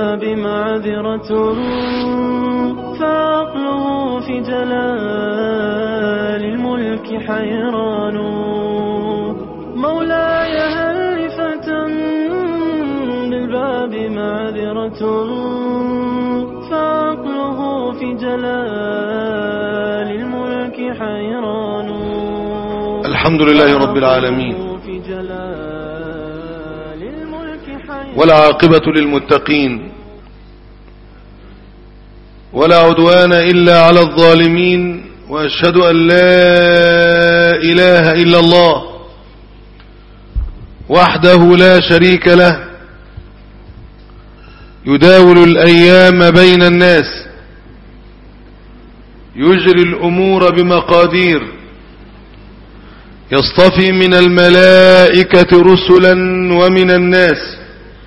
للباب معذرة فعقله في جلال الملك حيران. مولاي هل لفتى للباب معذرة فعقله في جلال الملك حيران. الحمد لله رب العالمين والعاقبة للمتقين ولا عدوان إلا على الظالمين، وأشهد أن لا إله إلا الله وحده لا شريك له يداول الأيام بين الناس، يجري الأمور بمقادير، يصطفي من الملائكة رسلا ومن الناس،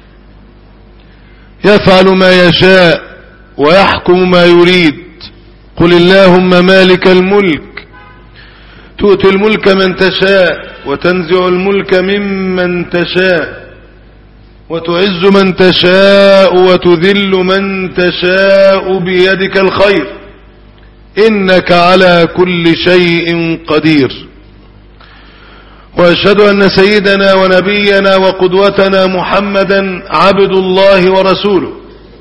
يفعل ما يشاء ويحكم ما يريد. قل اللهم مالك الملك تؤتي الملك من تشاء وتنزع الملك ممن تشاء وتعز من تشاء وتذل من تشاء بيدك الخير إنك على كل شيء قدير. وأشهد أن سيدنا ونبينا وقدوتنا محمدا عبد الله ورسوله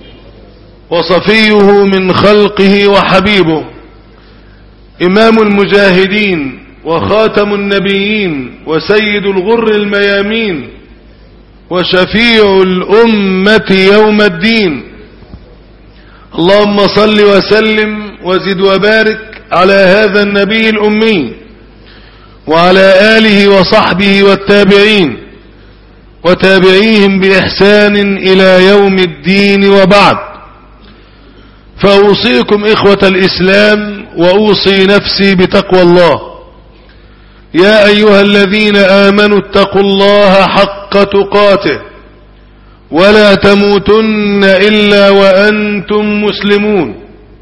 وصفيه من خلقه وحبيبه، إمام المجاهدين وخاتم النبيين وسيد الغر الميامين وشفيع الأمة يوم الدين. اللهم صل وسلم وزد وبارك على هذا النبي الأمي وعلى آله وصحبه والتابعين وتابعيهم بإحسان إلى يوم الدين، وبعد. فأوصيكم إخوة الإسلام وأوصي نفسي بتقوى الله. يا أيها الذين آمنوا اتقوا الله حق تقاته ولا تموتن إلا وأنتم مسلمون.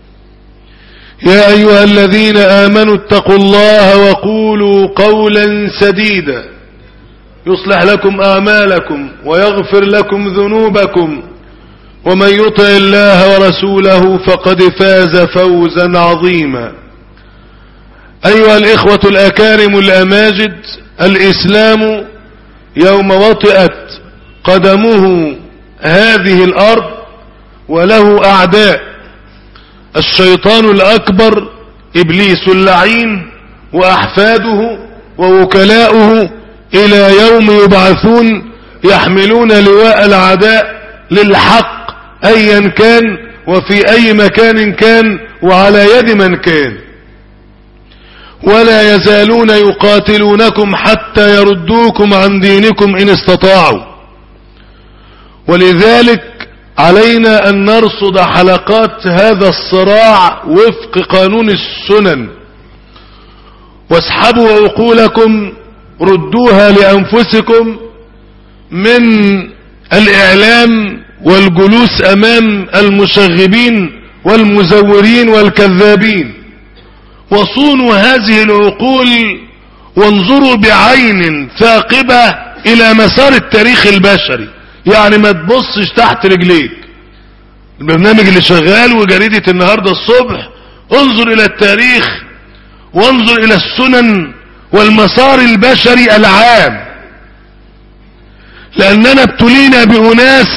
يا أيها الذين آمنوا اتقوا الله وقولوا قولا سديدا يصلح لكم أعمالكم ويغفر لكم ذنوبكم، ومن يطع الله ورسوله فقد فاز فوزا عظيما. أيها الإخوة الأكارم الأماجد، الإسلام يوم وطئت قدمه هذه الأرض وله أعداء: الشيطان الأكبر إبليس اللعين وأحفاده ووكلاؤه، إلى يوم يبعثون يحملون لواء العداء للحق أيا كان وفي أي مكان كان وعلى يد من كان، ولا يزالون يقاتلونكم حتى يردوكم عن دينكم إن استطاعوا. ولذلك علينا أن نرصد حلقات هذا الصراع وفق قانون السنن، واسحبوا عقولكم ردوها لأنفسكم من الإعلام والجلوس أمام المشغبين والمزورين والكذابين، وصونوا هذه العقول وانظروا بعين ثاقبة إلى مسار التاريخ البشري. يعني ما تبصش تحت رجليك. البرنامج اللي شغال وجريدة النهاردة الصبح، انظر إلى التاريخ وانظر إلى السنن والمسار البشري العام، لأننا ابتلينا بأناس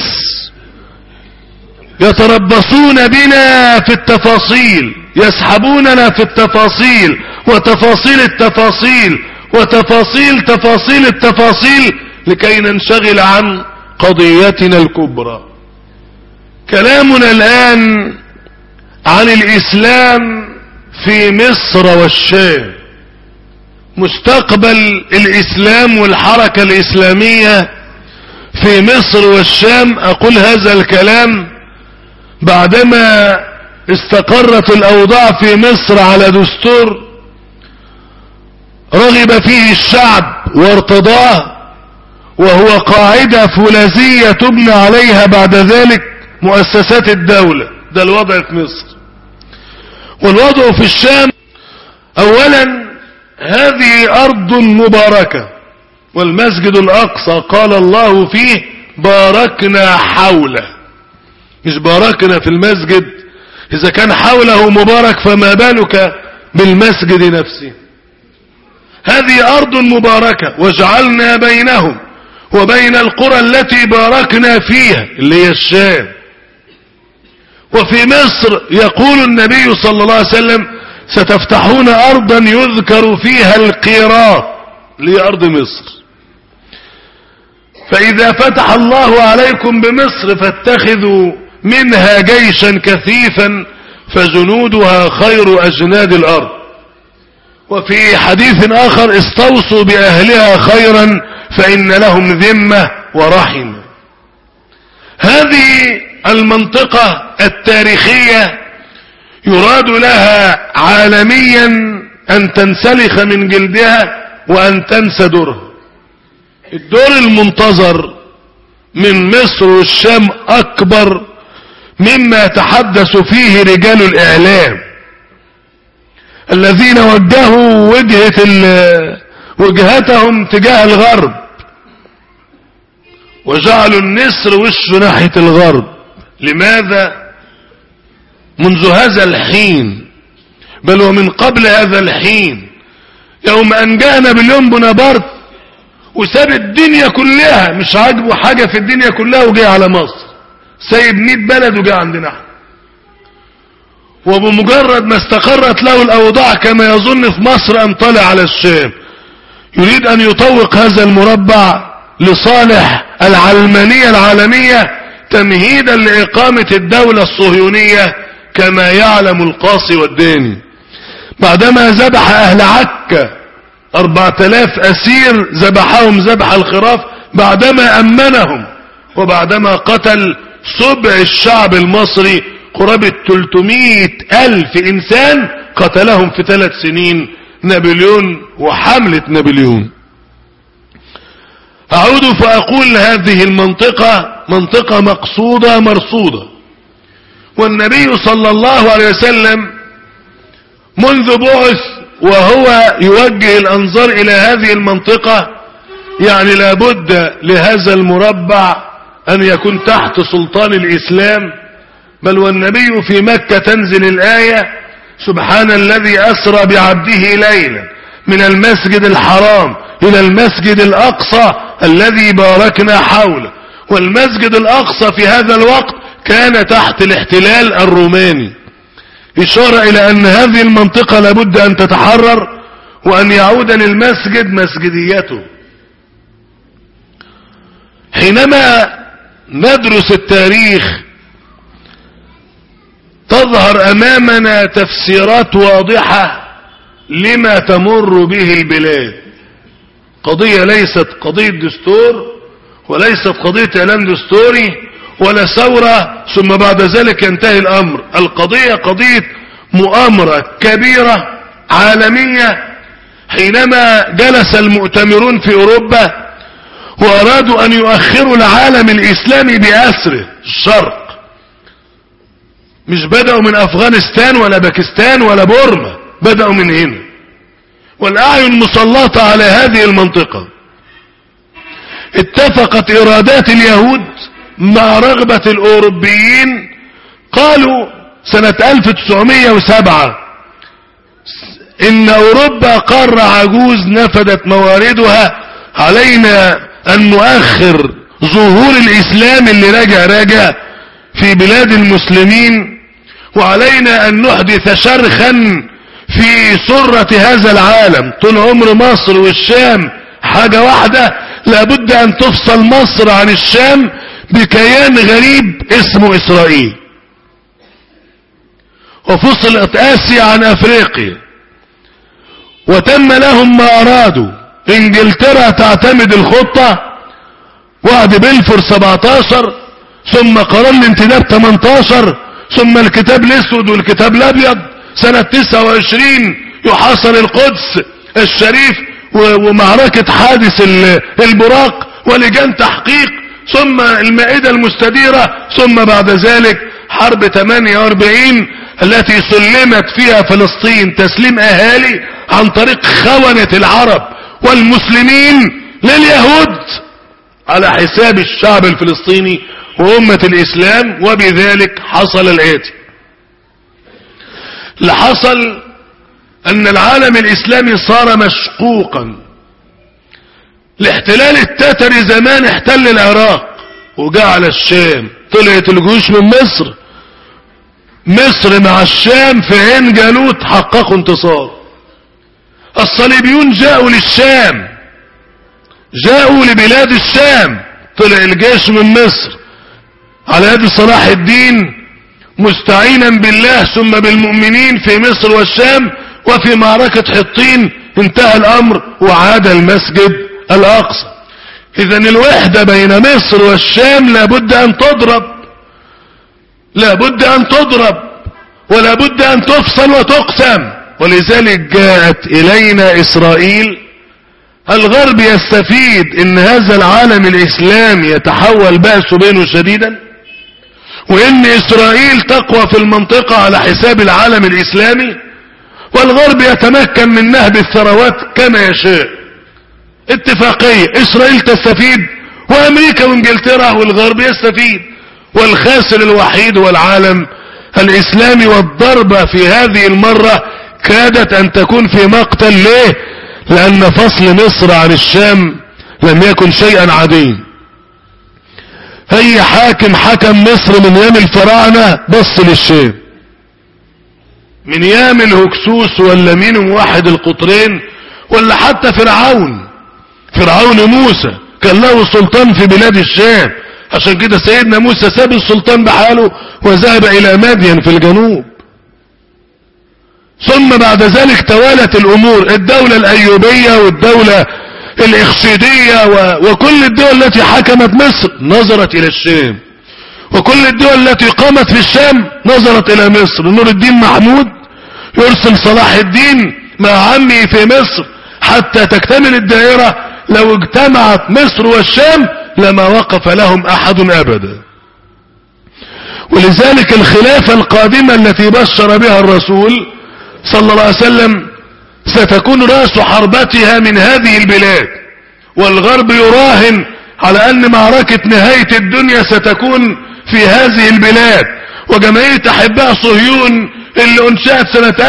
يتربصون بنا في التفاصيل، يسحبوننا في التفاصيل وتفاصيل التفاصيل وتفاصيل تفاصيل التفاصيل لكي ننشغل عن قضيتنا الكبرى. كلامنا الآن عن الإسلام في مصر والشام، مستقبل الإسلام والحركة الإسلامية في مصر والشام. أقول هذا الكلام بعدما استقرت الأوضاع في مصر على دستور رغب فيه الشعب وارتضاه، وهو قاعدة فولاذية تبنى عليها بعد ذلك مؤسسات الدولة. ده الوضع في مصر. والوضع في الشام، أولا هذه أرض مباركة، والمسجد الأقصى قال الله فيه باركنا حوله، مش باركنا في المسجد، إذا كان حوله مبارك فما بالك بالمسجد نفسه. هذه أرض مباركة وجعلنا بينهم وبين القرى التي باركنا فيها اللي هي الشام. وفي مصر يقول النبي صلى الله عليه وسلم ستفتحون أرضا يذكر فيها القيراط اللي هي أرض مصر. فإذا فتح الله عليكم بمصر فاتخذوا منها جيشا كثيفا فجنودها خير أجناد الأرض. وفي حديث آخر استوصوا بأهلها خيرا فإن لهم ذمة ورحمة. هذه المنطقة التاريخية يراد لها عالميا أن تنسلخ من جلدها وأن تنسى دورها. الدور المنتظر من مصر والشام أكبر مما يتحدث فيه رجال الإعلام الذين وجهوا وجهتهم تجاه الغرب وجعلوا النسر وشه ناحية الغرب. لماذا؟ منذ هذا الحين بل ومن قبل هذا الحين، يوم أن جاء نابليون بونابرت وساب الدنيا كلها، مش عاجبه حاجة في الدنيا كلها، وجاء على مصر سايب 100 بلد وجاء عندنا. وبمجرد ما استقرت له الأوضاع كما يظن في مصر أن طلع على الشام، يريد أن يطوق هذا المربع لصالح العلمانية العالمية تمهيدا لإقامة الدولة الصهيونية كما يعلم القاصي والداني. بعدما ذبح أهل عكا 4000 أسير ذبحهم ذبح الخراف، بعدما أمنهم وبعدما قتل سبع الشعب المصري قرابة 300,000 إنسان قتلهم في 3 سنين نابليون وحملة نابليون. أعود فأقول هذه المنطقة منطقة مقصودة مرصودة، والنبي صلى الله عليه وسلم منذ بعث وهو يوجه الأنظار إلى هذه المنطقة. يعني لابد لهذا المربع أن يكون تحت سلطان الإسلام. بل والنبي في مكة تنزل الآية: سبحان الذي أسرى بعبده ليلا من المسجد الحرام إلى المسجد الأقصى الذي باركنا حوله. والمسجد الأقصى في هذا الوقت كان تحت الاحتلال الروماني، إشارة إلى أن هذه المنطقة لابد أن تتحرر وأن يعود للمسجد مسجديته. حينما ندرس التاريخ تظهر أمامنا تفسيرات واضحة لما تمر به البلاد. قضية ليست قضية دستور وليست قضية إعلان دستوري ولا ثورة ثم بعد ذلك ينتهي الأمر. القضية قضية مؤامرة كبيرة عالمية. حينما جلس المؤتمرون في أوروبا وأرادوا أن يؤخروا العالم الإسلامي بأسره الشرق، مش بدأوا من أفغانستان ولا باكستان ولا بورما، بدأوا من هنا، والأعين مسلطة على هذه المنطقة. اتفقت إرادات اليهود مع رغبة الأوروبيين. قالوا سنة 1907 إن أوروبا قارة عجوز نفدت مواردها، علينا أن نؤخر ظهور الإسلام اللي راجع في بلاد المسلمين، وعلينا أن نحدث شرخا في سرة هذا العالم. طول عمر مصر والشام حاجة واحدة، لابد أن تفصل مصر عن الشام بكيان غريب اسمه إسرائيل، وفصلت آسيا عن أفريقيا، وتم لهم ما أرادوا. إنجلترا تعتمد الخطة وعد بلفور 17 ثم قرار الانتداب 18 ثم الكتاب الاسود والكتاب الابيض. سنة 29 يحاصر القدس الشريف ومعركة حادث البراق ولجان تحقيق، ثم المائدة المستديرة، ثم بعد ذلك حرب 48 التي سلمت فيها فلسطين تسليم اهالي عن طريق خونة العرب والمسلمين لليهود على حساب الشعب الفلسطيني وأمة الإسلام. وبذلك حصل الآتي: اللي حصل أن العالم الإسلامي صار مشقوقا. الاحتلال التتري زمان احتل العراق وجاء على الشام، طلعت الجيوش من مصر. مصر مع الشام في عين جالوت حققوا انتصار. الصليبيون جاءوا للشام، جاءوا لبلاد الشام، طلع الجيش من مصر على يد صلاح الدين مستعينا بالله ثم بالمؤمنين في مصر والشام. وفي معركة حطين انتهى الأمر وعاد المسجد الأقصى. إذن الوحدة بين مصر والشام لابد أن تضرب، لابد أن تضرب، ولابد أن تفصل وتقسم. ولذلك جاءت إلينا إسرائيل. الغرب يستفيد ان هذا العالم الإسلامي يتحول بأسه بينه شديدا، وان إسرائيل تقوى في المنطقة على حساب العالم الإسلامي، والغرب يتمكن من نهب الثروات كما يشاء. اتفاقية، إسرائيل تستفيد وأمريكا وانجلترا والغرب يستفيد، والخاسر الوحيد هو العالم الإسلامي. والضربة في هذه المرة كادت أن تكون في مقتل. ليه؟ لأن فصل مصر عن الشام لم يكن شيئا عاديا. أي حاكم حكم مصر من ايام الفراعنة بص للشام، من ايام الهكسوس ولا مين واحد القطرين، ولا حتى فرعون موسى كان له سلطان في بلاد الشام. عشان كده سيدنا موسى ساب السلطان بحاله وذهب إلى مدين في الجنوب. ثم بعد ذلك توالت الأمور، الدولة الأيوبية والدولة الإخشيدية وكل الدول التي حكمت مصر نظرت إلى الشام، وكل الدول التي قامت في الشام نظرت إلى مصر. نور الدين محمود يرسل صلاح الدين مع عمه في مصر حتى تكتمل الدائرة. لو اجتمعت مصر والشام لما وقف لهم أحد أبدا. ولذلك الخلافة القادمة التي بشر بها الرسول صلى الله عليه وسلم ستكون رأس حربتها من هذه البلاد. والغرب يراهن على أن معركة نهاية الدنيا ستكون في هذه البلاد. وجمعية أحباء صهيون اللي انشأت سنة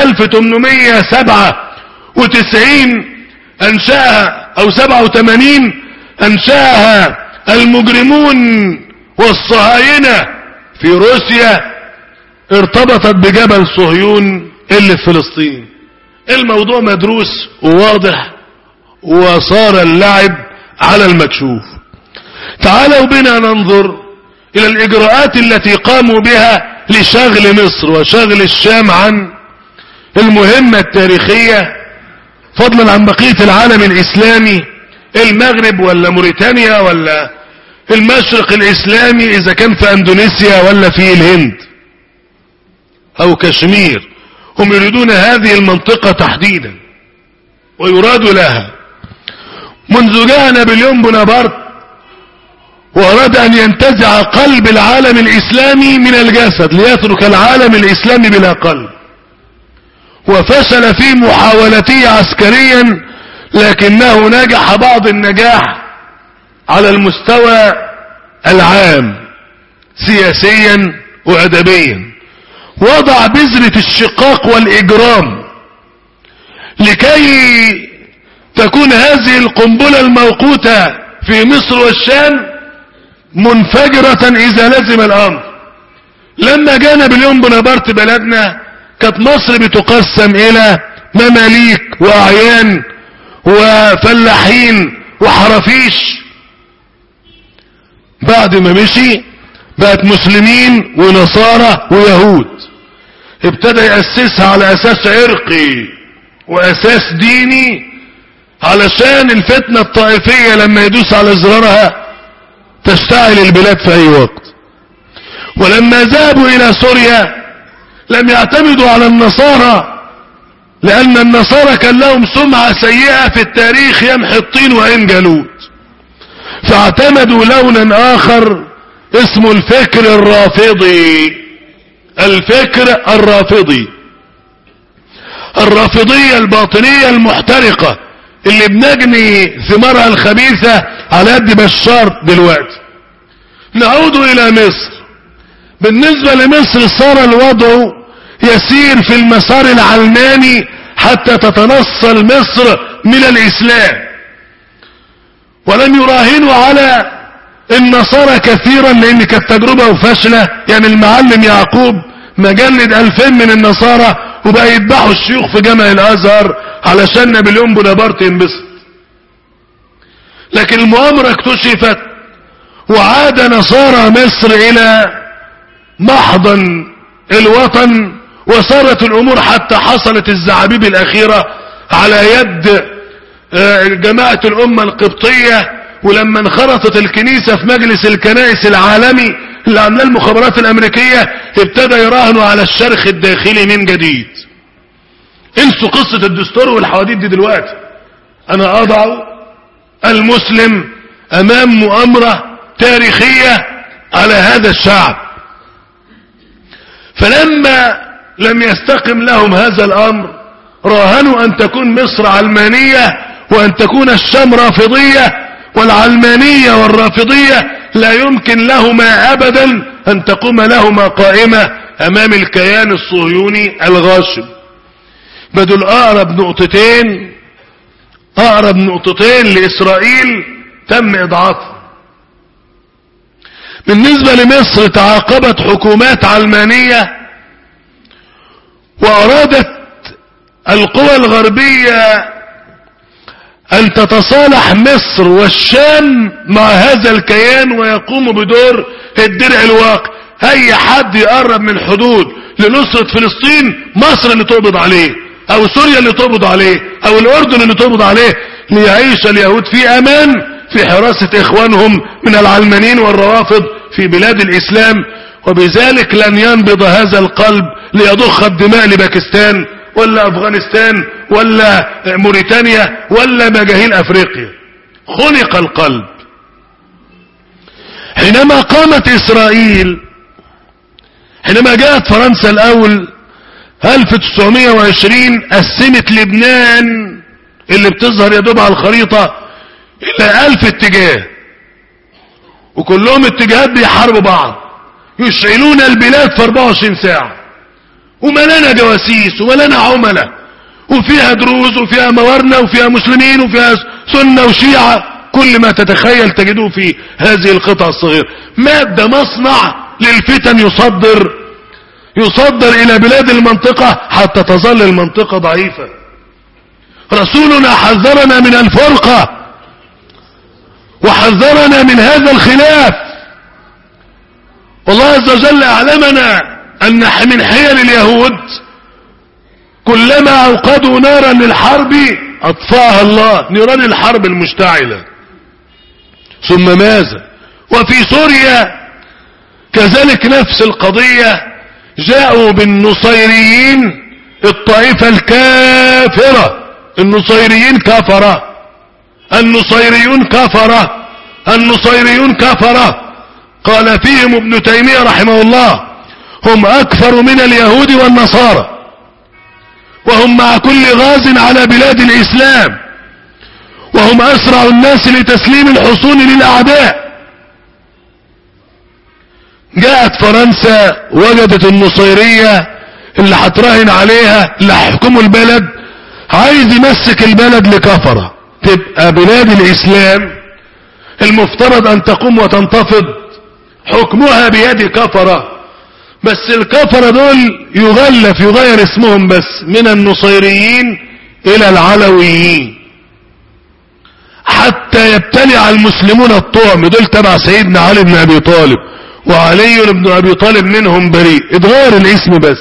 1897 أنشأها أو 87 أنشأها المجرمون والصهاينة في روسيا، ارتبطت بجبل صهيون اللي في فلسطين. الموضوع مدروس وواضح وصار اللعب على المكشوف. تعالوا بنا ننظر إلى الإجراءات التي قاموا بها لشغل مصر وشغل الشام عن المهمة التاريخية، فضلا عن بقية العالم الإسلامي، المغرب ولا موريتانيا ولا المشرق الإسلامي إذا كان في أندونيسيا ولا في الهند أو كشمير. هم يريدون هذه المنطقة تحديدا ويراد لها. منذ جاء نابليون بونابرت وأراد أن ينتزع قلب العالم الإسلامي من الجسد ليترك العالم الإسلامي بلا قلب، وفشل في محاولته عسكريا، لكنه نجح بعض النجاح على المستوى العام سياسيا وأدبيا. وضع بذرة الشقاق والإجرام لكي تكون هذه القنبلة الموقوتة في مصر والشام منفجرة إذا لزم الأمر. لما جاء نابليون بونابرت بلدنا كانت مصر بتقسم إلى مماليك وأعيان وفلاحين وحرافيش. بعد ما مشي بقت مسلمين ونصارى ويهود. ابتدى يأسسها على أساس عرقي وأساس ديني علشان الفتنة الطائفية لما يدوس على زرارها تشتعل البلاد في أي وقت. ولما ذهبوا إلى سوريا لم يعتمدوا على النصارى، لأن النصارى كان لهم سمعة سيئة في التاريخ يم حطين وعين جالوت، فاعتمدوا لونا آخر اسمه الفكر الرافضي. الفكر الرافضي، الرافضية الباطنية المحترقة اللي بنجني ثمارها الخبيثة على يد بشار دلوقتي. نعود الى مصر. بالنسبة لمصر صار الوضع يسير في المسار العلماني حتى تتنصل مصر من الاسلام، ولم يراهنوا على النصارى كثيرا لان كانت تجربة فاشلة. يعني المعلم يعقوب مجلد 2000 من النصارى وبقى يذبحوا الشيوخ في جامع الازهر علشان نابليون بونابرت ينبسط. لكن المؤامرة اكتشفت وعاد نصارى مصر الى محضن الوطن، وصارت الامور حتى حصلت الزعابيب الاخيرة على يد جماعة الامة القبطية. ولما انخرطت الكنيسة في مجلس الكنائس العالمي اللي عملها المخابرات الامريكية ابتدى يراهنوا على الشرخ الداخلي من جديد. انسوا قصة الدستور والحواديت دي دلوقتي. انا اضع المسلم امام مؤامرة تاريخية على هذا الشعب. فلما لم يستقم لهم هذا الامر راهنوا ان تكون مصر علمانية وان تكون الشام رافضية، والعلمانية والرافضية لا يمكن لهما ابدا ان تقوم لهما قائمة امام الكيان الصهيوني الغاشم. بدل اقرب نقطتين لاسرائيل تم اضعافها. بالنسبة لمصر تعاقبت حكومات علمانية، وارادت القوى الغربية ان تتصالح مصر والشام مع هذا الكيان ويقوم بدور الدرع الواقع. اي حد يقرب من الحدود لنصرة فلسطين مصر اللي تقبض عليه، او سوريا اللي تقبض عليه، او الاردن اللي تقبض عليه، ليعيش اليهود في امان في حراسة اخوانهم من العلمانيين والروافض في بلاد الاسلام. وبذلك لن ينبض هذا القلب ليضخ الدماء لباكستان ولا افغانستان ولا موريتانيا ولا مجاهيل افريقيا. خنق القلب. حينما قامت اسرائيل، حينما جاءت فرنسا الاول 1920 قسمت لبنان اللي بتظهر يدوب على الخريطة الى 1000 اتجاه، وكلهم اتجاهات بيحاربوا بعض، يشعلون البلاد في 24 ساعة، وملانا جواسيس وملانا عملاء، وفيها دروز وفيها موارنة وفيها مسلمين وفيها سنة وشيعة، كل ما تتخيل تجدوه في هذه القطعة الصغيرة. مادة مصنع للفتن يصدر الى بلاد المنطقة حتى تظل المنطقة ضعيفة. رسولنا حذرنا من الفرقة وحذرنا من هذا الخلاف. والله عز وجل اعلمنا ان من حيل اليهود كلما اوقدوا نارا للحرب اطفاها الله، نيران الحرب المشتعلة. ثم ماذا؟ وفي سوريا كذلك نفس القضية، جاءوا بالنصيريين الطائفة الكافرة. النصيريين كفرة، النصيريون كفرة. قال فيهم ابن تيمية رحمه الله: هم اكثر من اليهود والنصارى، وهم مع كل غاز على بلاد الاسلام، وهم اسرع الناس لتسليم الحصون للاعداء. جاءت فرنسا وجدت النصيرية اللي هتراهن عليها اللي هيحكموا البلد، عايز يمسك البلد لكفرة. تبقى بلاد الاسلام المفترض ان تقوم وتنتفض حكمها بيد كفرة، بس الكفرة دول يغير اسمهم بس من النصيريين الى العلويين حتى يبتلع المسلمون الطعم. دول تبع سيدنا علي بن ابي طالب، وعلي بن ابي طالب منهم بريء، اتغير الاسم بس.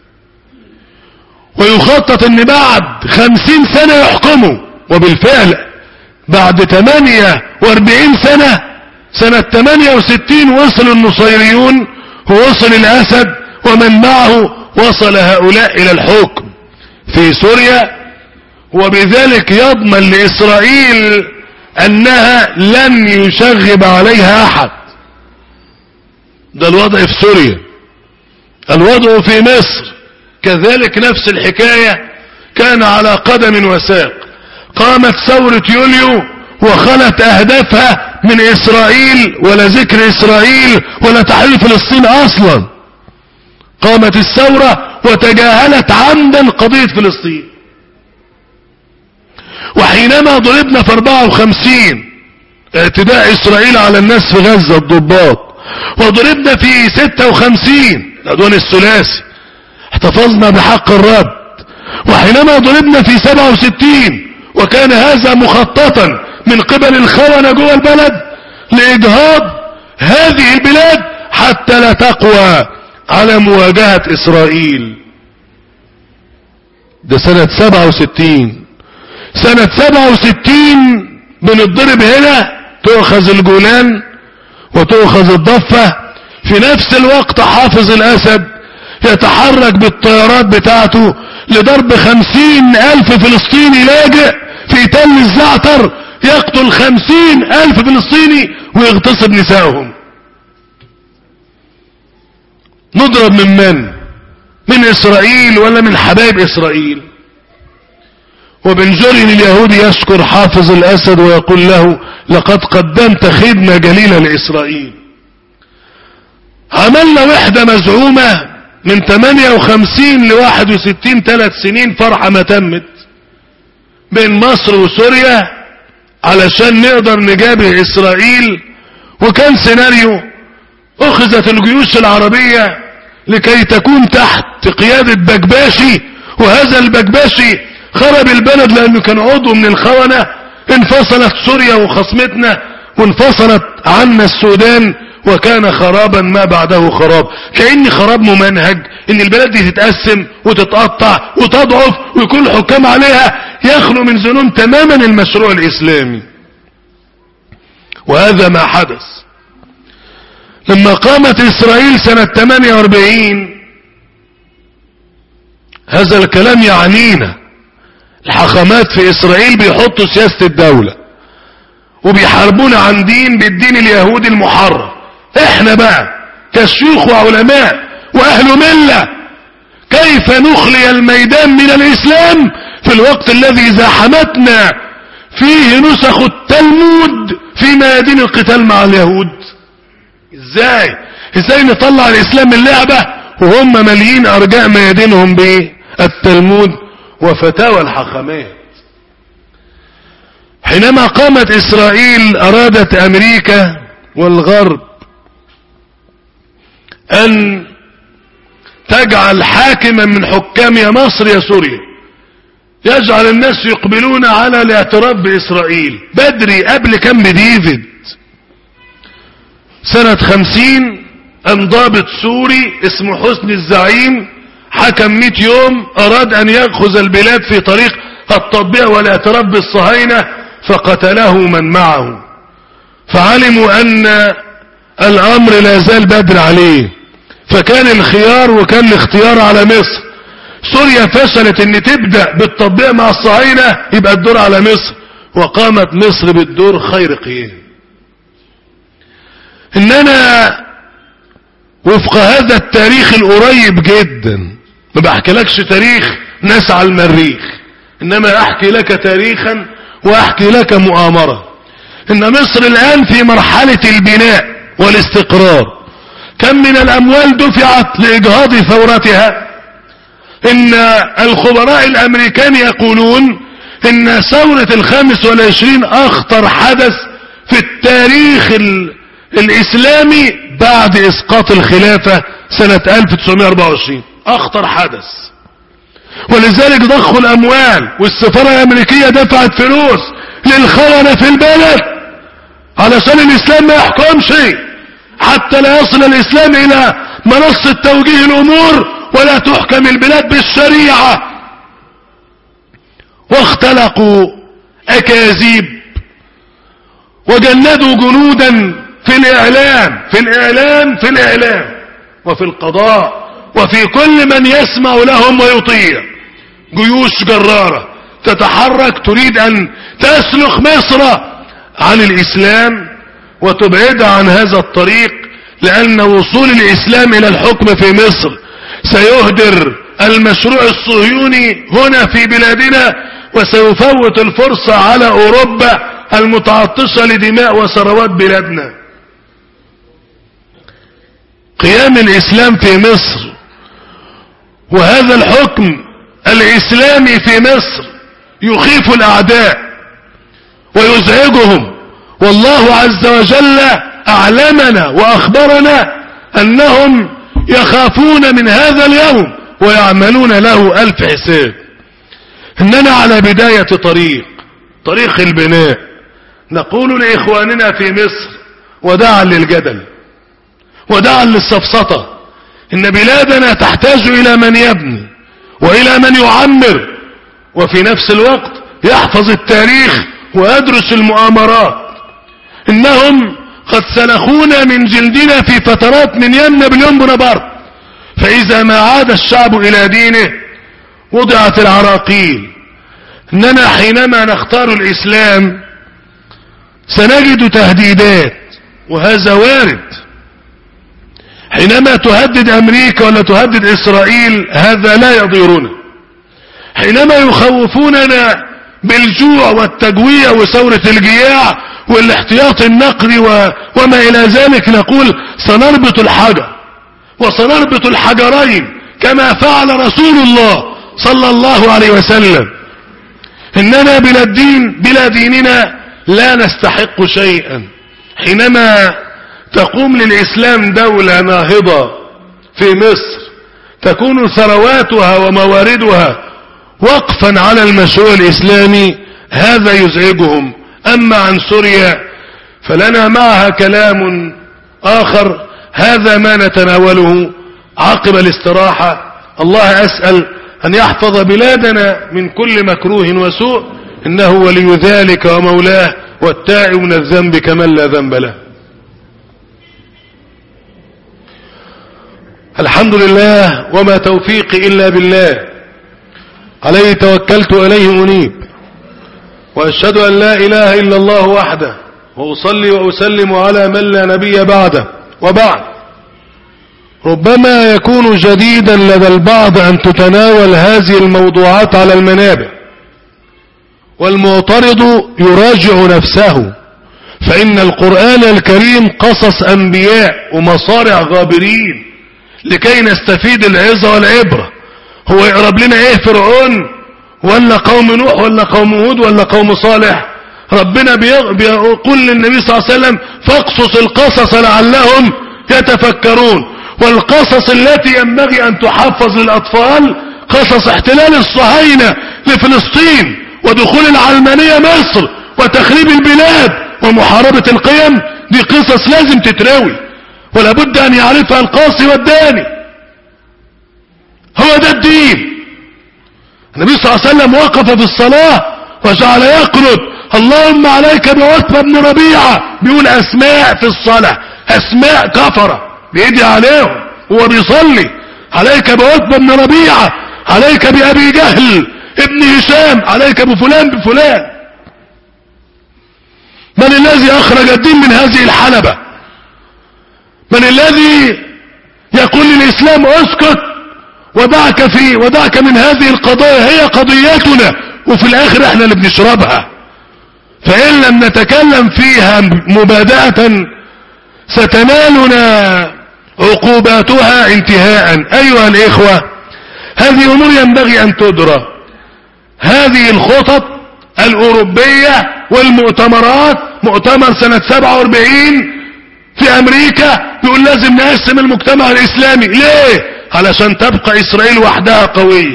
ويخطط ان بعد 50 سنة يحكموا، وبالفعل بعد 48 سنة 68 وصل النصيريون ووصل الاسد ومن معه، وصل هؤلاء الى الحكم في سوريا، وبذلك يضمن لاسرائيل انها لن يشغب عليها احد. ده الوضع في سوريا. الوضع في مصر كذلك نفس الحكاية، كان على قدم وساق. قامت ثورة يوليو وخلت اهدافها من إسرائيل ولا ذكر إسرائيل ولا تحرير فلسطين أصلا. قامت الثورة وتجاهلت عمدا قضية فلسطين. وحينما ضربنا في 54 اعتداء إسرائيل على الناس في غزة الضباط، وضربنا في 56 العدوان الثلاثي، احتفظنا بحق الرد. وحينما ضربنا في 67 وكان هذا مخططا من قبل الخونة جوه البلد لإجهاض هذه البلاد حتى لا تقوى على مواجهة إسرائيل. ده سنة 67. سنة 67 بنضرب هنا، تؤخذ الجولان وتؤخذ الضفة. في نفس الوقت حافظ الأسد يتحرك بالطيارات بتاعته لضرب 50,000 فلسطيني لاجئ في تل الزعتر، يقتل 50,000 فلسطيني ويغتصب نسائهم. نضرب من إسرائيل ولا من حبايب إسرائيل؟ وبن جرين اليهودي يشكر حافظ الأسد ويقول له لقد قدمت خدمة جليلة لإسرائيل. عملنا وحدة مزعومة من 58 ل 61، 3 سنين فرحة ما تمت بين مصر وسوريا علشان نقدر نجابه إسرائيل. وكان سيناريو أخذت الجيوش العربية لكي تكون تحت قيادة بكباشي، وهذا البكباشي خرب البلد لأنه كان عضو من الخونة. انفصلت سوريا وخصمتنا، وانفصلت عنا السودان، وكان خرابا ما بعده خراب. كأن خراب ممنهج، ان البلد دي تتقسم وتتقطع وتضعف ويكون الحكام عليها يخلو من ذنوب تماما المشروع الإسلامي. وهذا ما حدث لما قامت إسرائيل سنة 48. هذا الكلام يعنينا. الحاخامات في إسرائيل بيحطوا سياسة الدولة وبيحاربون عن دين بالدين اليهودي المحرف. احنا بقى كشيوخ وعلماء واهل ملة كيف نخلي الميدان من الإسلام في الوقت الذي زاحمتنا فيه نسخ التلمود في ميادين القتال مع اليهود؟ ازاي نطلع الإسلام من اللعبة وهم مليين أرجاء ميادينهم بالتلمود وفتاوى الحاخامات؟ حينما قامت إسرائيل أرادت أمريكا والغرب أن تجعل حاكما من حكام يا مصر يا سوريا، يجعل الناس يقبلون على الاعتراف بإسرائيل بدري قبل كامب ديفيد. سنة 50 أن ضابط سوري اسمه حسني الزعيم حكم 100 يوم، أراد أن يأخذ البلاد في طريق التطبيع والاعتراف بالصهاينة، فقتله من معه. فعلموا أن الأمر لا زال بدر عليه، فكان الخيار وكان الاختيار على مصر. سوريا فشلت ان تبدأ بالتطبيع مع الصهاينة، يبقى الدور على مصر، وقامت مصر بالدور خير قيام. اننا وفق هذا التاريخ القريب جدا، ما بحكي تاريخ ناس على المريخ، انما احكي لك تاريخا واحكي لك مؤامرة. ان مصر الان في مرحلة البناء والاستقرار. كم من الاموال دفعت لاجهاض ثورتها. ان الخبراء الامريكان يقولون ان ثورة 25 اخطر حدث في التاريخ الاسلامي بعد اسقاط الخلافة سنة 1924، اخطر حدث. ولذلك ضخوا الاموال، والسفارة الامريكية دفعت فلوس للخونة في البلد علشان الاسلام ما يحكمش، حتى لا يصل الاسلام الى منصة توجيه الامور ولا تحكم البلاد بالشريعة. واختلقوا اكاذيب وجندوا جنودا في الاعلام وفي القضاء وفي كل من يسمع لهم ويطيع. جيوش جرارة تتحرك تريد ان تسلخ مصر عن الاسلام وتبعدها عن هذا الطريق، لان وصول الاسلام الى الحكم في مصر سيهدر المشروع الصهيوني هنا في بلادنا، وسيفوت الفرصة على اوروبا المتعطشة لدماء وثروات بلادنا. قيام الإسلام في مصر وهذا الحكم الإسلامي في مصر يخيف الأعداء ويزعجهم، والله عز وجل أعلمنا وأخبرنا أنهم يخافون من هذا اليوم ويعملون له ألف حساب. إننا على بداية طريق البناء. نقول لإخواننا في مصر وداعا للجدل وداعا للسفسطة، إن بلادنا تحتاج إلى من يبني وإلى من يعمر، وفي نفس الوقت يحفظ التاريخ ويدرس المؤامرات. إنهم قد سلخونا من جلدنا في فترات من يمنا باليوم بونابرت، فإذا ما عاد الشعب إلى دينه وضعت العراقيل. إننا حينما نختار الإسلام سنجد تهديدات، وهذا وارد. حينما تهدد أمريكا ولا تهدد إسرائيل هذا لا يضيرنا. حينما يخوفوننا بالجوع والتجويع وثورة الجياع والاحتياط النقدي وما إلى ذلك، نقول سنربط الحجر وسنربط الحجرين كما فعل رسول الله صلى الله عليه وسلم. إننا بلا ديننا لا نستحق شيئا. حينما تقوم للإسلام دولة ناهضة في مصر تكون ثرواتها ومواردها وقفا على المشروع الإسلامي، هذا يزعجهم. أما عن سوريا فلنا معها كلام آخر، هذا ما نتناوله عقب الاستراحة. الله أسأل أن يحفظ بلادنا من كل مكروه وسوء، إنه ولي ذلك ومولاه، والتائب من الذنب كمن لا ذنب له. الحمد لله وما توفيقي إلا بالله، عليه توكلت إليه أنيب، وأشهد أن لا إله إلا الله وحده، وأصلي وأسلم على من لا نبي بعده. وبعد، ربما يكون جديدا لدى البعض أن تتناول هذه الموضوعات على المنابر، والمعترض يراجع نفسه، فإن القرآن الكريم قصص أنبياء ومصارع غابرين لكي نستفيد العظة والعبرة. هو يقرب لنا ايه؟ فرعون ولا قوم نوح ولا قوم هود ولا قوم صالح؟ ربنا بيقول للنبي صلى الله عليه وسلم فاقصص القصص لعلهم يتفكرون. والقصص التي ينبغي أن تحفظ للأطفال قصص احتلال الصهاينة لفلسطين ودخول العلمانية مصر وتخريب البلاد ومحاربة القيم. دي قصص لازم تتراوي ولا بد أن يعرفها القاصي والداني. هو ده الدين. النبي صلى الله عليه وسلم وقف في الصلاة وجعل يقنط اللهم عليك بعتبة بن ربيعة، بيقول أسماء في الصلاة، أسماء كفرة بيدي عليهم هو بيصلي، عليك بعتبة بن ربيعة، عليك بأبي جهل ابن هشام، عليك بفلان بفلان. من الذي أخرج الدين من هذه الحلبة؟ من الذي يقول للإسلام اسكت ودعك من هذه القضايا، هي قضيتنا وفي الآخر احنا اللي بنشربها. فإن لم نتكلم فيها مبادئة ستنالنا عقوباتها انتهاء. أيها الإخوة، هذه أمور ينبغي أن تدرى. هذه الخطط الأوروبية والمؤتمرات، مؤتمر سنة 47 في أمريكا بيقول لازم نقسم المجتمع الإسلامي. ليه؟ علشان تبقى إسرائيل وحدها قوية.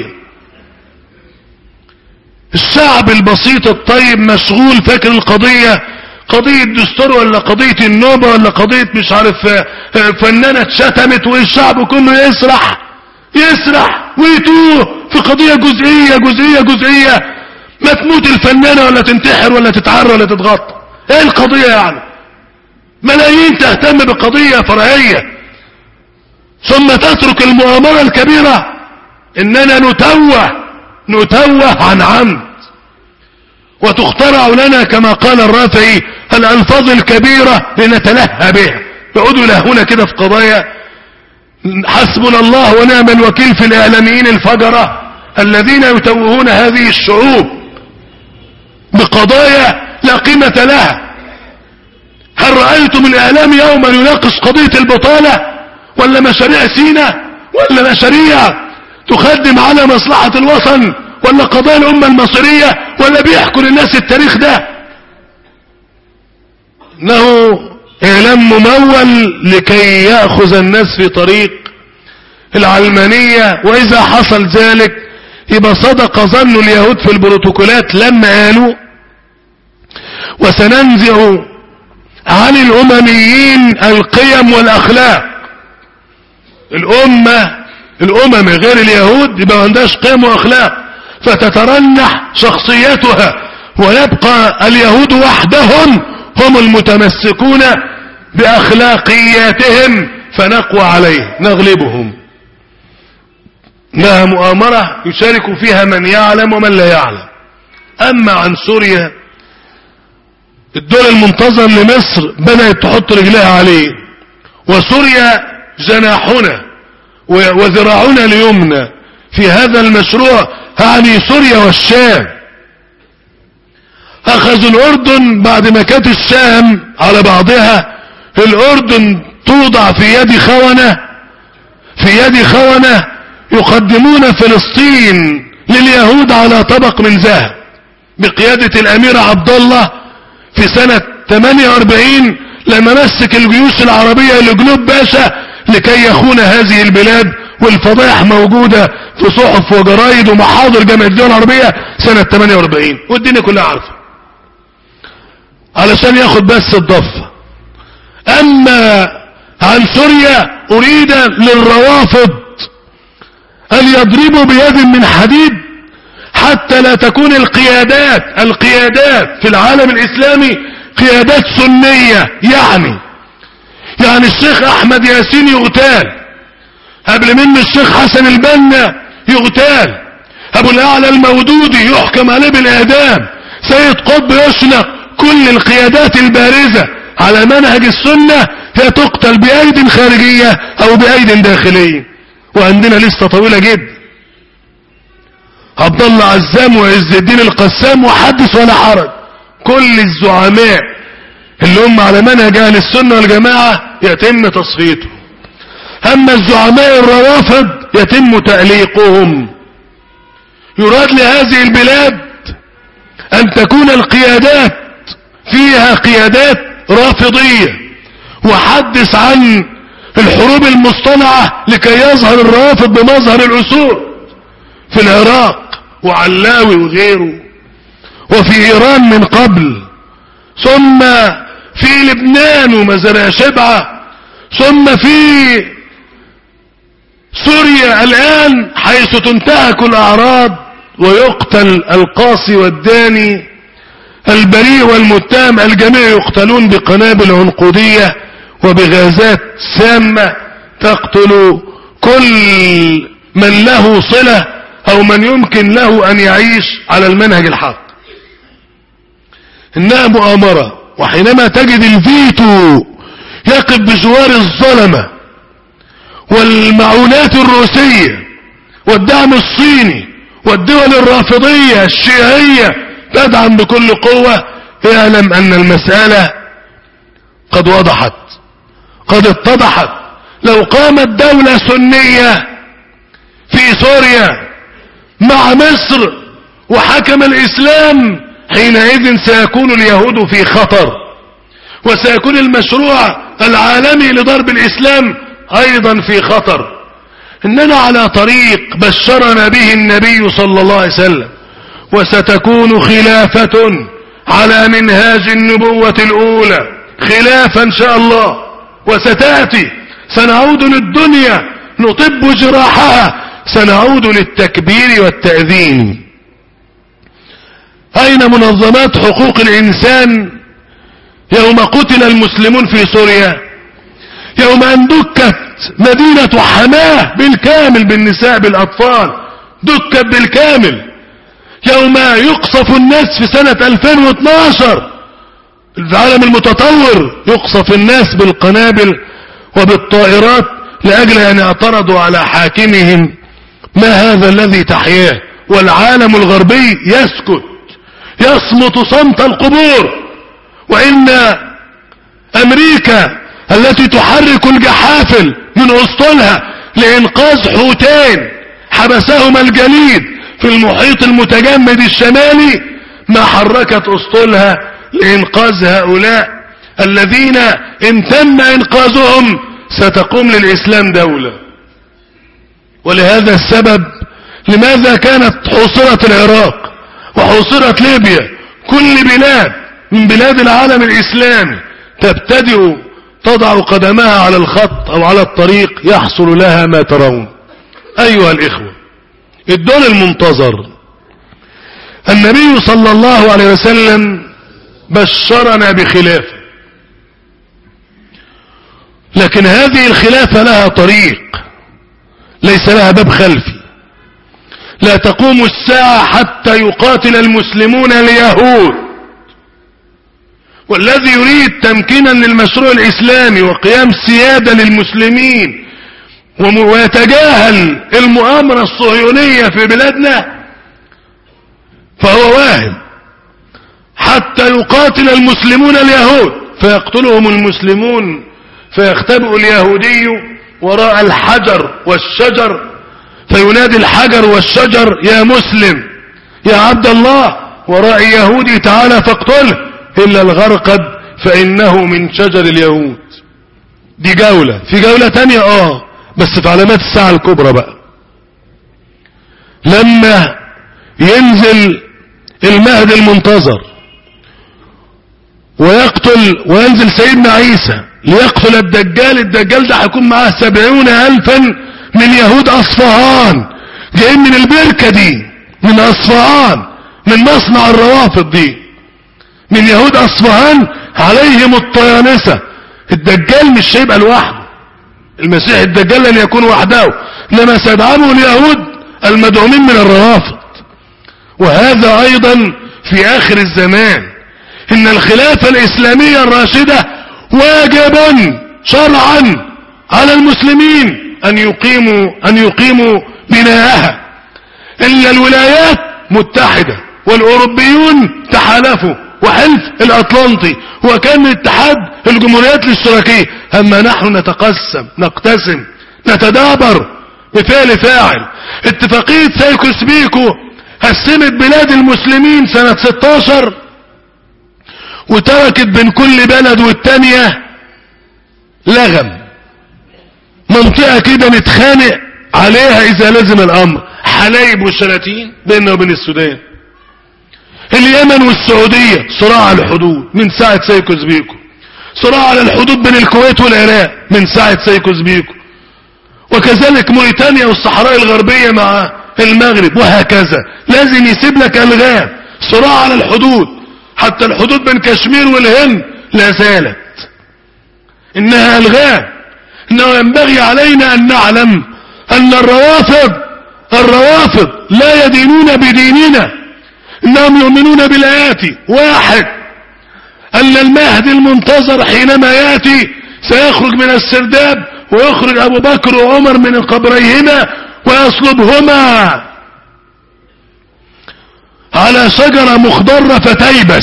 الشعب البسيط الطيب مشغول فاكر القضية قضية دستور ولا قضية النوبة ولا قضية مش عارف فنانة اتشتمت، والشعب كله يسرح ويتوه في قضية جزئية. ما تموت الفنانة ولا تنتحر ولا تتعرى ولا تتغطى. ايه القضية يعني؟ ملايين تهتم بقضية فرعية، ثم تترك المؤامرة الكبيرة. اننا نتوه عن عمد، وتخترع لنا كما قال الرافعي الألفاظ الكبيرة لنتلهى بها. يقعدوا يلهون كده في قضايا. حسبنا الله ونعم الوكيل في الإعلاميين الفجرة الذين يتوهون هذه الشعوب بقضايا لا قيمة لها. هل رأيتم الإعلام يوما يناقش قضية البطالة ولا مشاريع سيناء ولا مشاريع تخدم على مصلحة الوطن ولا قضايا الأمة المصرية ولا بيحكوا للناس التاريخ ده؟ إنه إعلام ممول لكي يأخذ الناس في طريق العلمانية، وإذا حصل ذلك يبقى صدق ظن اليهود في البروتوكولات لما قالوا وسننزع عن الأمميين القيم والأخلاق. الأمم غير اليهود يبقى ما عندهاش قيم وأخلاق، فتترنح شخصيتها ويبقى اليهود وحدهم هم المتمسكون بأخلاقياتهم فنقوى عليه نغلبهم. انها مؤامرة يشارك فيها من يعلم ومن لا يعلم. اما عن سوريا، الدول المنتظر لمصر بدأت تحط رجلها عليه، وسوريا جناحنا وذراعنا اليمنى في هذا المشروع، يعني سوريا والشام. اخذوا الاردن بعد ما كانت الشام على بعضها، الاردن توضع في يد خونة يقدمون فلسطين لليهود على طبق من ذهب بقيادة الامير عبد الله في سنة 48 لما مسك الجيوش العربية لجنوب باشا لكي يخون هذه البلاد، والفضائح موجودة في صحف وجرايد ومحاضر جامعة الدول العربية سنة 48 والدنيا كلها عارفة، علشان ياخد بس الضفة. اما عن سوريا اريد للروافض ان يضربوا بيد من حديد حتى لا تكون القيادات في العالم الاسلامي قيادات سنية. يعني الشيخ احمد ياسين يغتال، قبل منه الشيخ حسن البنا يغتال، ابو الاعلى المودودي يحكم عليه بالاعدام، سيد قطب يشنق. كل القيادات البارزة على منهج السنة هي تقتل بأيد خارجية او بأيد داخلية. وعندنا لسه طويلة جدا، عبد الله عزام وعز الدين القسام وحدث ولا حرج، كل الزعماء اللي هم على منهج اهل السنة والجماعة يتم تصفيتهم. اما الزعماء الروافض يتم تأليقهم. يراد لهذه البلاد ان تكون القيادات فيها قيادات رافضية، وحدث عن الحروب المصطنعة لكي يظهر الرافض بمظهر الأسود في العراق وعلاوي وغيره، وفي إيران من قبل، ثم في لبنان ومزارع شبعة، ثم في سوريا الآن حيث تنتهك الأعراض ويقتل القاصي والداني، البريء والمتهم، الجميع يقتلون بقنابل عنقودية وبغازات سامة تقتل كل من له صلة او من يمكن له ان يعيش على المنهج الحق. انها مؤامرة. وحينما تجد الفيتو يقف بجوار الظلمة والمعونات الروسية والدعم الصيني والدول الرافضية الشيعية تدعم بكل قوة، اعلم ان المسألة قد وضحت، قد اتضحت. لو قامت دولة سنية في سوريا مع مصر وحكم الاسلام، حينئذ سيكون اليهود في خطر، وسيكون المشروع العالمي لضرب الاسلام ايضا في خطر. اننا على طريق بشرنا به النبي صلى الله عليه وسلم، وستكون خلافة على منهاج النبوة الاولى، خلافة ان شاء الله، وستأتي. سنعود للدنيا نطب جراحها، سنعود للتكبير والتأذين. اين منظمات حقوق الانسان يوم قتل المسلمون في سوريا؟ يوم ان دكت مدينة حماه بالكامل بالنساء بالاطفال، دكت بالكامل. يوم يقصف الناس في سنة 2012 العالم المتطور، يقصف الناس بالقنابل وبالطائرات لأجل أن اعترضوا على حاكمهم. ما هذا الذي تحياه؟ والعالم الغربي يسكت، يصمت صمت القبور. وإن أمريكا التي تحرك الجحافل من أسطولها لإنقاذ حوتين حبسهما الجليد في المحيط المتجمد الشمالي ما حركت أسطولها لإنقاذ هؤلاء الذين إن تم إنقاذهم ستقوم للإسلام دولة. ولهذا السبب لماذا كانت حوصرة العراق وحوصرة ليبيا كل بلاد من بلاد العالم الإسلامي تبتدئ تضع قدمها على الخط أو على الطريق يحصل لها ما ترون. أيها الإخوة، الدور المنتظر النبي صلى الله عليه وسلم بشرنا بخلافة، لكن هذه الخلافة لها طريق ليس لها باب خلفي. لا تقوم الساعة حتى يقاتل المسلمون اليهود، والذي يريد تمكينا للمشروع الإسلامي وقيام سيادة للمسلمين ويتجاهل المؤامرة الصهيونية في بلادنا فهو واهم. حتى يقاتل المسلمون اليهود فيقتلهم المسلمون، فيختبئ اليهودي وراء الحجر والشجر فينادي الحجر والشجر يا مسلم يا عبد الله، وراء يهودي تعالى فاقتله إلا الغرقد فإنه من شجر اليهود. دي جولة. في جولة تانية بس في علامات الساعة الكبرى بقى، لما ينزل المهدي المنتظر وينزل سيدنا عيسى ليقتل الدجال. الدجال ده هيكون معاه 70,000 من يهود أصفهان جايين من البركة دي، من أصفهان، من مصنع الروافض دي، من يهود أصفهان عليهم الطيانسة. الدجال مش هيبقى لوحده، المسيح الدجال لن يكون وحده، لما سيدعمه اليهود المدعومين من الروافض. وهذا أيضا في آخر الزمان. إن الخلافة الإسلامية الراشدة واجب شرعا على المسلمين أن يقيموا بناءها. إلا الولايات متحدة والأوروبيون تحالفوا وحلف الأطلنطي وكان اتحاد الجمهوريات الاشتراكية. أما نحن نقتسم نتدابر بفعل فاعل. اتفاقية سايكوس بيكو قسمت بلاد المسلمين سنة 16 وتركت بين كل بلد والتانية لغم، منطقة كده نتخانق عليها إذا لازم الأمر. حلايب وشلاتين بيننا وبين السودان، اليمن والسعودية صراع على الحدود من ساعة سايكوس بيكو، صراع على الحدود بين الكويت والعراق من ساعة سايكوس بيكو، وكذلك موريتانيا والصحراء الغربية مع المغرب، وهكذا. لازم يسيب لك ألغام. صراع على الحدود، حتى الحدود بين كشمير والهند لا زالت إنها ألغام. إنه ينبغي علينا أن نعلم أن الروافض لا يدينون بديننا، إنهم يؤمنون بالآيات. واحد، أن المهدي المنتظر حينما يأتي سيخرج من السرداب ويخرج أبو بكر وعمر من قبريهما ويصلبهما على شجرة مخضرة فتيبس،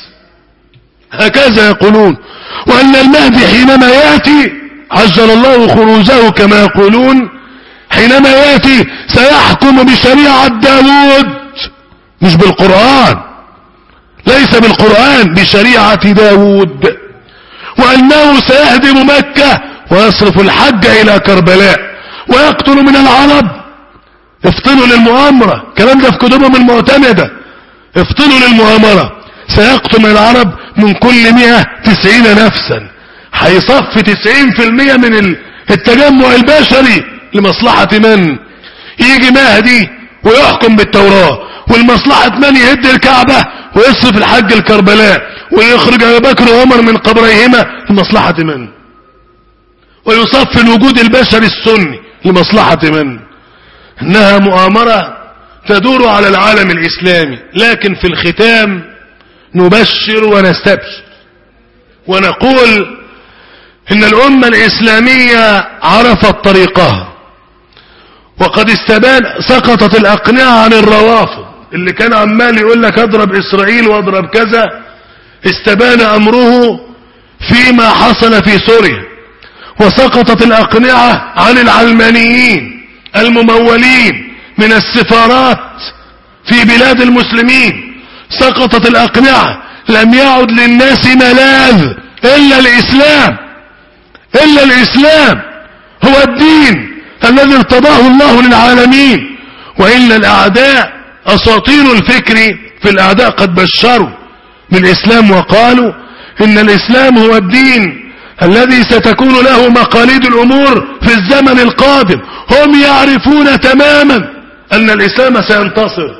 هكذا يقولون. وأن المهدي حينما يأتي عجل الله خروجه كما يقولون، حينما يأتي سيحكم بشريعة داود، مش بالقرآن، ليس بالقرآن، بشريعة داود. وأنه سيهدم مكة ويصرف الحج إلى كربلاء ويقتل من العرب. افطنوا للمؤامرة، الكلام ده في كتبهم المعتمدة. افطنوا للمؤامرة. سيقتل من العرب من كل 190 نفسا. هيصفي 90% من التجمع البشري لمصلحة من؟ يجي مهدي ويحكم بالتوراة، والمصلحة من؟ يهد الكعبة ويصرف الحج الكربلاء ويخرج أبو بكر وعمر من قبريهما لمصلحة من؟ ويصفي الوجود البشري السني لمصلحة من؟ إنها مؤامرة تدور على العالم الإسلامي. لكن في الختام نبشر ونستبشر ونقول إن الأمة الإسلامية عرفت طريقها، وقد استبان سقطت الأقنعة عن الروافض اللي كان عمال يقول لك اضرب اسرائيل واضرب كذا، استبان امره فيما حصل في سوريا، وسقطت الاقنعة عن العلمانيين الممولين من السفارات في بلاد المسلمين، سقطت الاقنعة، لم يعد للناس ملاذ الا الاسلام، الا الاسلام هو الدين الذي ارتضاه الله للعالمين. وإلا الأعداء أساطير الفكر في الأعداء قد بشروا بالإسلام وقالوا إن الإسلام هو الدين الذي ستكون له مقاليد الأمور في الزمن القادم. هم يعرفون تماما أن الإسلام سينتصر،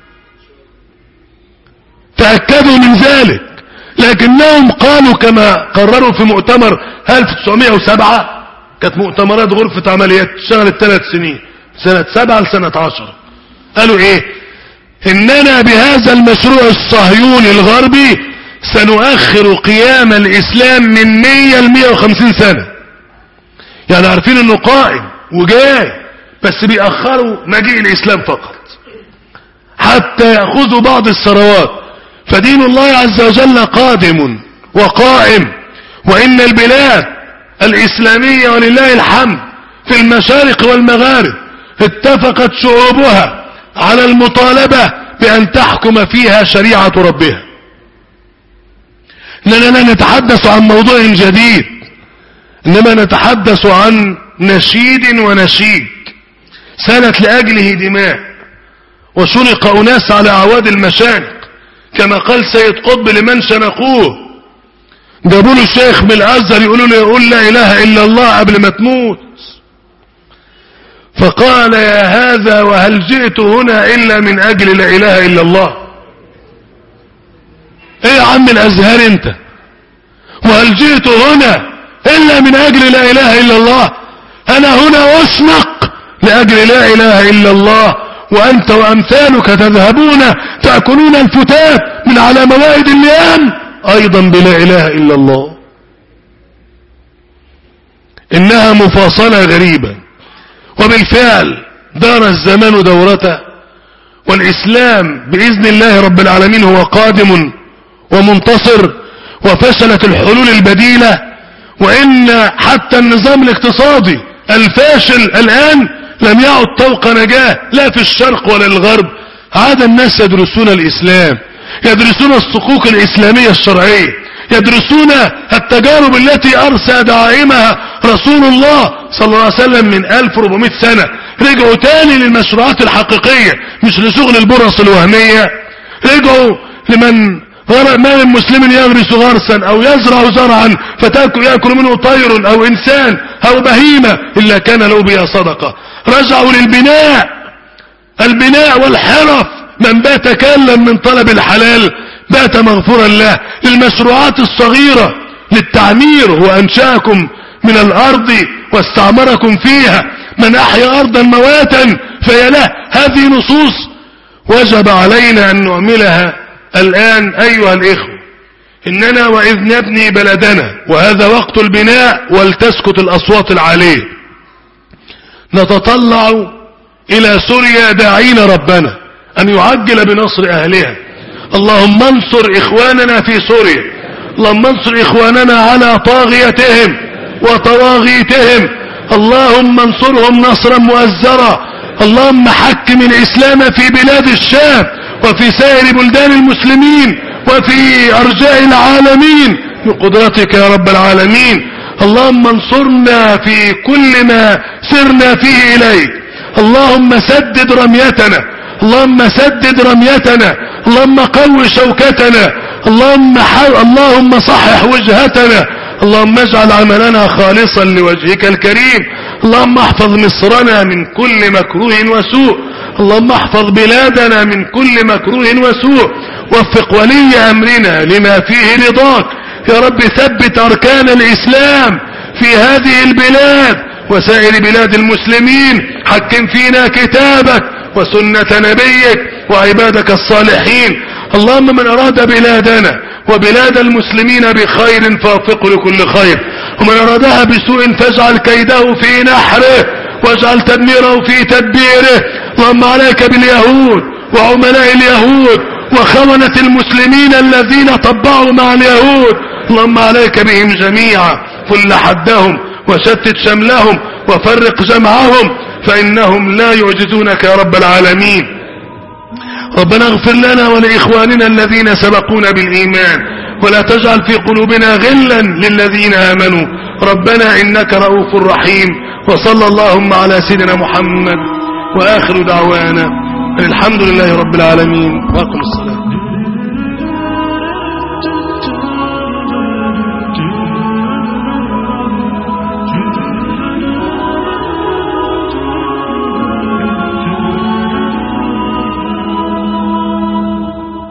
تأكدوا من ذلك، لكنهم قالوا كما قرروا في مؤتمر 1907، كانت مؤتمرات غرفة عمليات اشتغلت 3 سنين، سنة 7 لسنة 10، قالوا ايه؟ اننا بهذا المشروع الصهيوني الغربي سنؤخر قيام الاسلام من 100 ل 150 سنة. يعني عارفين انه قائم وجاي، بس بيأخروا مجيء الاسلام فقط حتى يأخذوا بعض الثروات. فدين الله عز وجل قادم وقائم. وان البلاد الاسلامية ولله الحمد في المشارق والمغارب اتفقت شعوبها على المطالبة بأن تحكم فيها شريعة ربها. إننا لا نتحدث عن موضوع جديد، إنما نتحدث عن نشيد ونشيد سالت لأجله دماء، وشنق أناس على أعواد المشانق، كما قال سيد قطب لمن شنقوه، جابوا له الشيخ من الأزهر يقولوا له يقول لا إله إلا الله قبل ما تموت، فقال يا هذا وهل جئت هنا إلا من أجل لا إله إلا الله؟ ايه يا عم الأزهر انت؟ وهل جئت هنا إلا من أجل لا إله إلا الله؟ أنا هنا أشنق لأجل لا إله إلا الله، وأنت وأمثالك تذهبون تأكلون الفتات من على موائد اللئام أيضا بلا إله إلا الله. إنها مفاصلة غريبة، وبالفعل دار الزمان دورته، والإسلام بإذن الله رب العالمين هو قادم ومنتصر، وفشلت الحلول البديلة. وإن حتى النظام الاقتصادي الفاشل الآن لم يعد طوق نجاة لا في الشرق ولا الغرب. عاد الناس يدرسون الإسلام، يدرسون الصكوك الإسلامية الشرعية، يدرسون التجارب التي أرسى دعائمها رسول الله صلى الله عليه وسلم من 1400 سنة. رجعوا تاني للمشروعات الحقيقية، مش لشغل البرص الوهمية. رجعوا لمن ما من مسلم يغرس غرسا أو يزرع زرعا يأكل منه طير أو إنسان أو بهيمة إلا كان له بها صدقة. رجعوا للبناء، البناء والحرف، من بات كالا من طلب الحلال بات مغفورا له. للمشروعات الصغيرة، للتعمير، وأنشأكم من الأرض واستعمركم فيها، من أحيا أرضا مواتا فهي له. هذه نصوص وجب علينا أن نعملها الآن أيها الإخوة. إننا وإذ نبني بلدنا وهذا وقت البناء ولتسكت الأصوات العالية. نتطلع إلى سوريا داعين ربنا أن يعجل بنصر أهلها. اللهم انصر إخواننا في سوريا، اللهم انصر إخواننا على طاغيتهم وطواغيتهم، اللهم انصرهم نصرا مؤزرا. اللهم حكم الإسلام في بلاد الشام وفي سائر بلدان المسلمين وفي أرجاء العالمين بقدرتك يا رب العالمين. اللهم انصرنا في كل ما سرنا فيه إليك. اللهم سدد رميتنا، اللهم سدد رميتنا، اللهم قو شوكتنا، اللهم صحح وجهتنا، اللهم اجعل عملنا خالصا لوجهك الكريم. اللهم احفظ مصرنا من كل مكروه وسوء، اللهم احفظ بلادنا من كل مكروه وسوء. وفق ولي أمرنا لما فيه رضاك يا رب. ثبت أركان الإسلام في هذه البلاد وسائر بلاد المسلمين. حكم فينا كتابك وسنة نبيك وعبادك الصالحين. اللهم من أراد بلادنا وبلاد المسلمين بخير فوفقه لكل خير، ومن أرادها بسوء فاجعل كيده في نحره واجعل تدميره في تدبيره. اللهم عليك باليهود وعملاء اليهود وخونة المسلمين الذين طبعوا مع اليهود. اللهم عليك بهم جميعا، فل حدهم وشتت شملهم وفرق جمعهم، فإنهم لا يعجزونك يا رب العالمين. ربنا اغفر لنا ولإخواننا الذين سبقونا بالإيمان، ولا تجعل في قلوبنا غلا للذين آمنوا، ربنا إنك رؤوف رحيم. وصلى اللهم على سيدنا محمد، وآخر دعوانا الحمد لله رب العالمين، وأقم الصلاة.